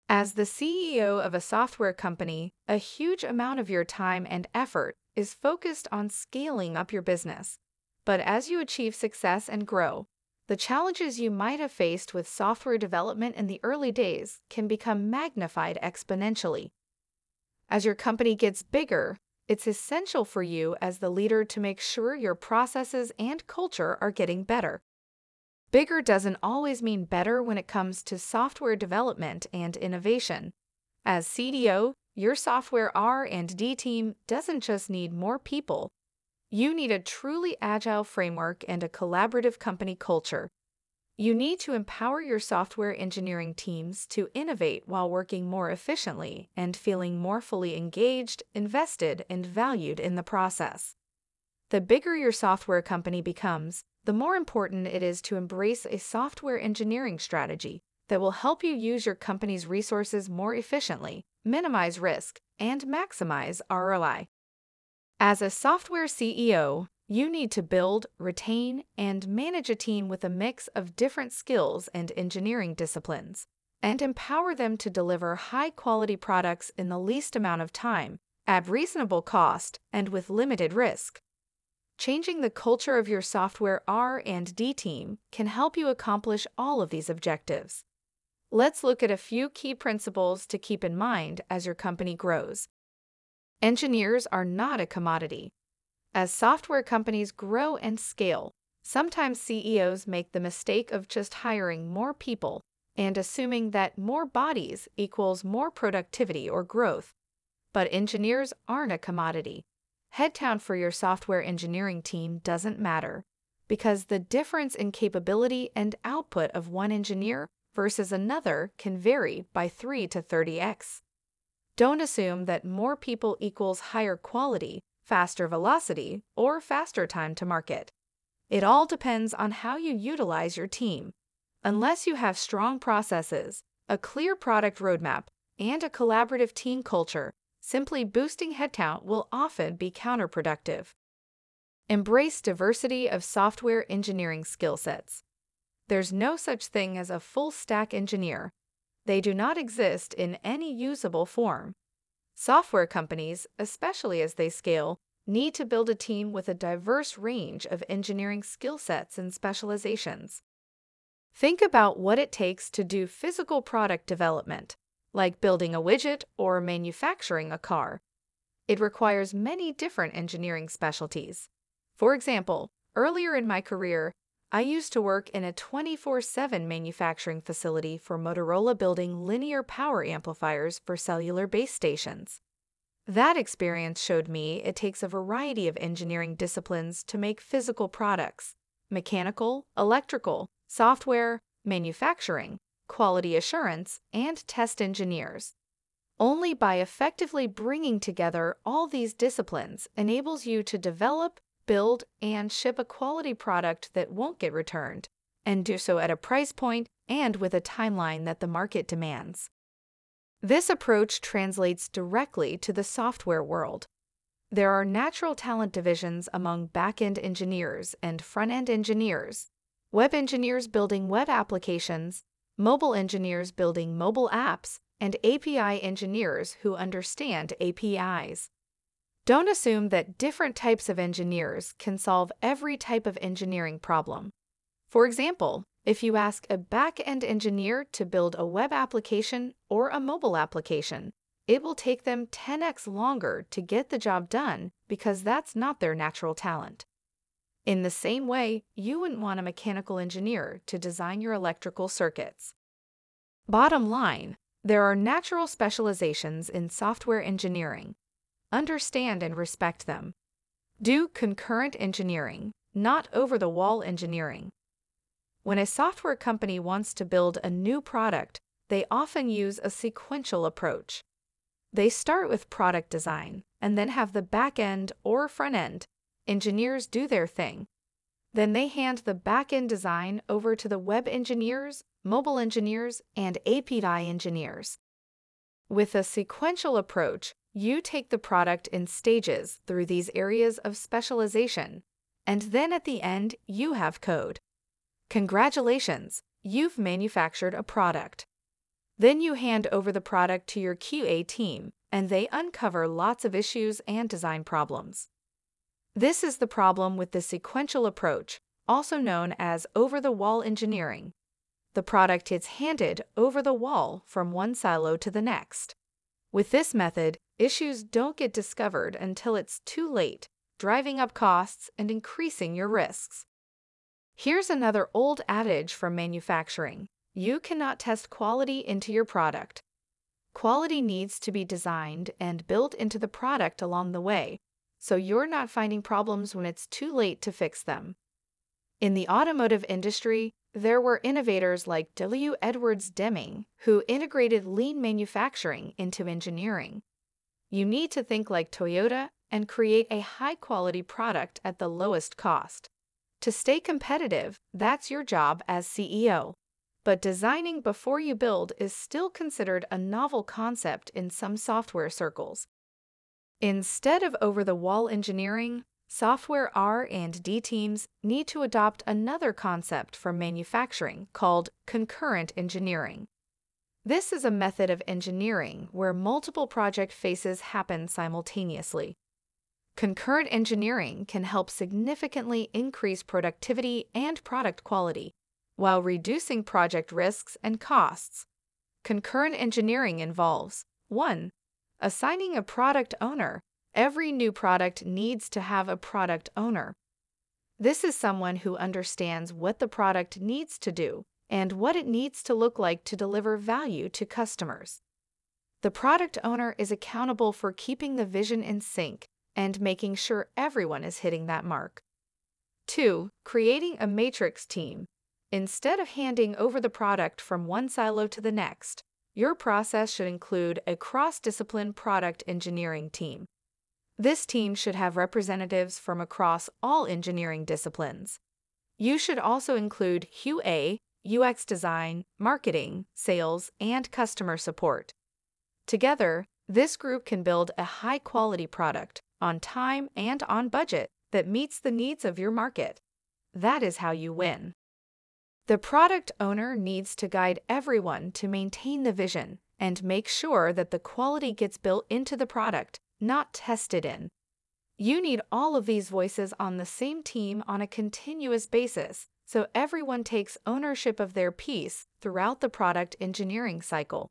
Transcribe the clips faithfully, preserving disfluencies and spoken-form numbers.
As the C E O of a software company, a huge amount of your time and effort is focused on scaling up your business. But as you achieve success and grow, the challenges you might have faced with software development in the early days can become magnified exponentially. As your company gets bigger, it's essential for you as the leader to make sure your processes and culture are getting better. Bigger doesn't always mean better when it comes to software development and innovation. As C D O, your software R and D team doesn't just need more people. You need a truly agile framework and a collaborative company culture. You need to empower your software engineering teams to innovate while working more efficiently and feeling more fully engaged, invested, and valued in the process. The bigger your software company becomes, the more important it is to embrace a software engineering strategy that will help you use your company's resources more efficiently, minimize risk, and maximize R O I. As a software C E O, you need to build, retain, and manage a team with a mix of different skills and engineering disciplines, and empower them to deliver high-quality products in the least amount of time, at reasonable cost, and with limited risk. Changing the culture of your software R and D team can help you accomplish all of these objectives. Let's look at a few key principles to keep in mind as your company grows. Engineers are not a commodity. As software companies grow and scale, sometimes C E Os make the mistake of just hiring more people and assuming that more bodies equals more productivity or growth. But engineers aren't a commodity. Headcount for your software engineering team doesn't matter, because the difference in capability and output of one engineer versus another can vary by three to thirty x. Don't assume that more people equals higher quality, faster velocity, or faster time to market. It all depends on how you utilize your team. Unless you have strong processes, a clear product roadmap, and a collaborative team culture, simply boosting headcount will often be counterproductive. Embrace diversity of software engineering skill sets. There's no such thing as a full-stack engineer. They do not exist in any usable form. Software companies, especially as they scale, need to build a team with a diverse range of engineering skill sets and specializations. Think about what it takes to do physical product development, like building a widget or manufacturing a car. It requires many different engineering specialties. For example, earlier in my career, I used to work in a twenty-four seven manufacturing facility for Motorola building linear power amplifiers for cellular base stations. That experience showed me it takes a variety of engineering disciplines to make physical products: mechanical, electrical, software, manufacturing, quality assurance, and test engineers. Only by effectively bringing together all these disciplines enables you to develop, build, and ship a quality product that won't get returned, and do so at a price point and with a timeline that the market demands. This approach translates directly to the software world. There are natural talent divisions among back-end engineers and front-end engineers, web engineers building web applications, mobile engineers building mobile apps, and A P I engineers who understand A P Is. Don't assume that different types of engineers can solve every type of engineering problem. For example, if you ask a back-end engineer to build a web application or a mobile application, it will take them ten x longer to get the job done because that's not their natural talent. In the same way, you wouldn't want a mechanical engineer to design your electrical circuits. Bottom line, there are natural specializations in software engineering. Understand and respect them. Do concurrent engineering, not over-the-wall engineering. When a software company wants to build a new product, they often use a sequential approach. They start with product design and then have the back-end or front-end engineers do their thing. Then they hand the back-end design over to the web engineers, mobile engineers, and A P I engineers. With a sequential approach, you take the product in stages through these areas of specialization, and then at the end, you have code. Congratulations, you've manufactured a product. Then you hand over the product to your Q A team, and they uncover lots of issues and design problems. This is the problem with the sequential approach, also known as over-the-wall engineering. The product gets handed over the wall from one silo to the next. With this method, issues don't get discovered until it's too late, driving up costs and increasing your risks. Here's another old adage from manufacturing: you cannot test quality into your product. Quality needs to be designed and built into the product along the way, so you're not finding problems when it's too late to fix them. In the automotive industry, there were innovators like W. Edwards Deming who integrated lean manufacturing into engineering. You need to think like Toyota and create a high-quality product at the lowest cost. To stay competitive, that's your job as C E O. But designing before you build is still considered a novel concept in some software circles. Instead of over-the-wall engineering, software R and D teams need to adopt another concept from manufacturing called concurrent engineering. This is a method of engineering where multiple project phases happen simultaneously. Concurrent engineering can help significantly increase productivity and product quality, while reducing project risks and costs. Concurrent engineering involves one. Assigning a product owner. Every new product needs to have a product owner. This is someone who understands what the product needs to do and what it needs to look like to deliver value to customers. The product owner is accountable for keeping the vision in sync and making sure everyone is hitting that mark. two. Creating a matrix team. Instead of handing over the product from one silo to the next, your process should include a cross-discipline product engineering team. This team should have representatives from across all engineering disciplines. You should also include Q A, U X design, marketing, sales, and customer support. Together, this group can build a high-quality product on time and on budget that meets the needs of your market. That is how you win. The product owner needs to guide everyone to maintain the vision and make sure that the quality gets built into the product, not tested in. You need all of these voices on the same team on a continuous basis, so everyone takes ownership of their piece throughout the product engineering cycle.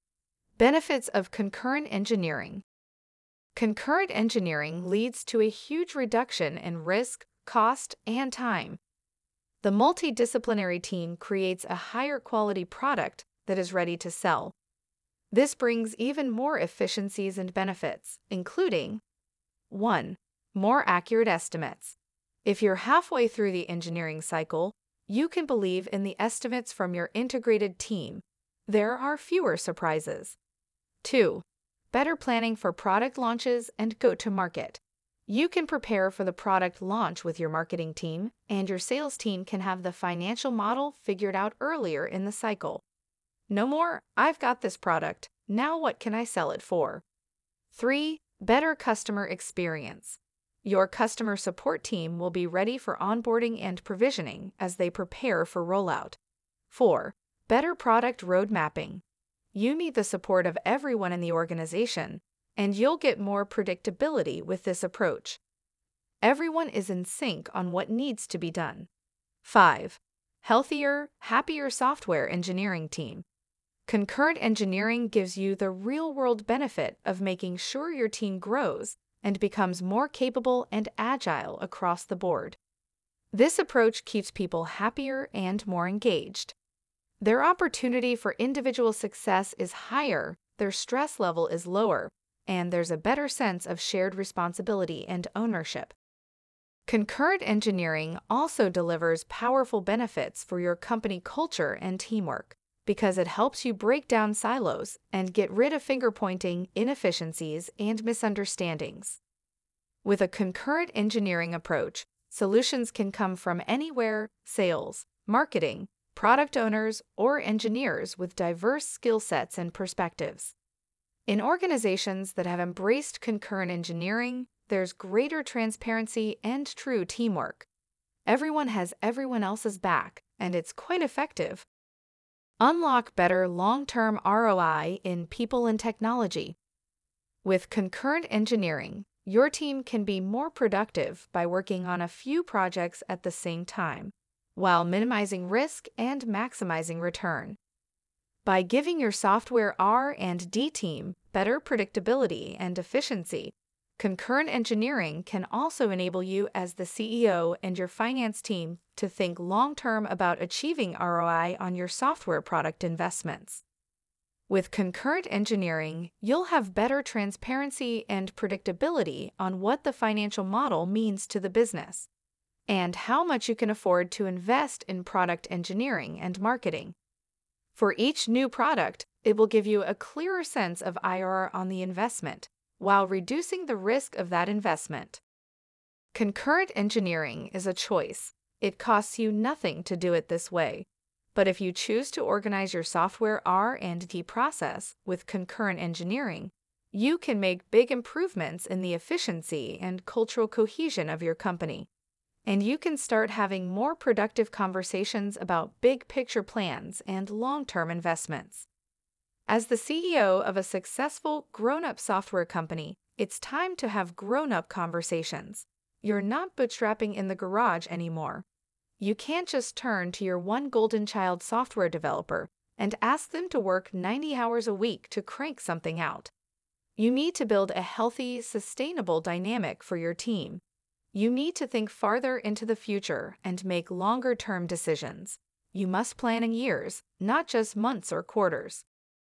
Benefits of concurrent engineering. Concurrent engineering leads to a huge reduction in risk, cost, and time. The multidisciplinary team creates a higher quality product that is ready to sell. This brings even more efficiencies and benefits, including one. More accurate estimates. If you're halfway through the engineering cycle, you can believe in the estimates from your integrated team. There are fewer surprises. two. Better planning for product launches and go-to-market. You can prepare for the product launch with your marketing team, and your sales team can have the financial model figured out earlier in the cycle. No more, "I've got this product, now what can I sell it for?" three. Better customer experience. Your customer support team will be ready for onboarding and provisioning as they prepare for rollout. four. Better product road mapping. You need the support of everyone in the organization, and you'll get more predictability with this approach. Everyone is in sync on what needs to be done. five. Healthier, happier software engineering team. Concurrent engineering gives you the real-world benefit of making sure your team grows and becomes more capable and agile across the board. This approach keeps people happier and more engaged. Their opportunity for individual success is higher, their stress level is lower, and there's a better sense of shared responsibility and ownership. Concurrent engineering also delivers powerful benefits for your company culture and teamwork, because it helps you break down silos and get rid of finger-pointing, inefficiencies, and misunderstandings. With a concurrent engineering approach, solutions can come from anywhere: sales, marketing, product owners, or engineers with diverse skill sets and perspectives. In organizations that have embraced concurrent engineering, there's greater transparency and true teamwork. Everyone has everyone else's back, and it's quite effective. Unlock better long-term R O I in people and technology. With concurrent engineering, your team can be more productive by working on a few projects at the same time, while minimizing risk and maximizing return. By giving your software R and D team better predictability and efficiency, concurrent engineering can also enable you as the C E O and your finance team to think long-term about achieving R O I on your software product investments. With concurrent engineering, you'll have better transparency and predictability on what the financial model means to the business, and how much you can afford to invest in product engineering and marketing. For each new product, it will give you a clearer sense of I R R on the investment, while reducing the risk of that investment. Concurrent engineering is a choice. It costs you nothing to do it this way. But if you choose to organize your software R and D process with concurrent engineering, you can make big improvements in the efficiency and cultural cohesion of your company. And you can start having more productive conversations about big picture plans and long-term investments. As the C E O of a successful grown-up software company, it's time to have grown-up conversations. You're not bootstrapping in the garage anymore. You can't just turn to your one golden child software developer and ask them to work ninety hours a week to crank something out. You need to build a healthy, sustainable dynamic for your team. You need to think farther into the future and make longer-term decisions. You must plan in years, not just months or quarters.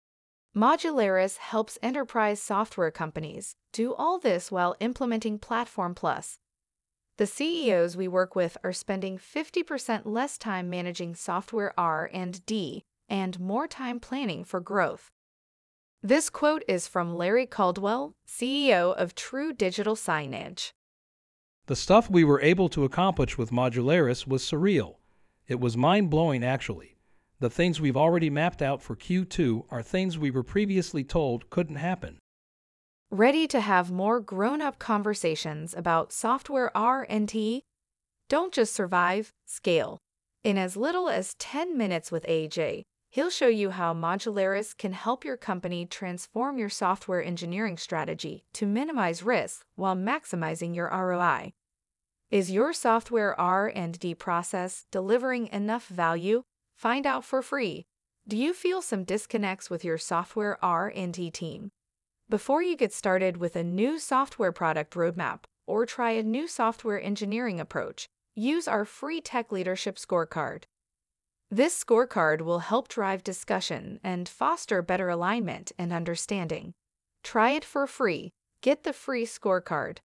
Modularis helps enterprise software companies do all this while implementing Platform Plus. The C E Os we work with are spending fifty percent less time managing software R and D and more time planning for growth. This quote is from Larry Caldwell, C E O of True Digital Signage. The stuff we were able to accomplish with Modularis was surreal. It was mind-blowing, actually. The things we've already mapped out for Q two are things we were previously told couldn't happen. Ready to have more grown-up conversations about software R and D? Don't just survive, scale. In as little as ten minutes with A J, he'll show you how Modularis can help your company transform your software engineering strategy to minimize risk while maximizing your R O I. Is your software R and D process delivering enough value? Find out for free. Do you feel some disconnects with your software R and D team? Before you get started with a new software product roadmap or try a new software engineering approach, use our free Tech Leadership Scorecard. This scorecard will help drive discussion and foster better alignment and understanding. Try it for free. Get the free scorecard.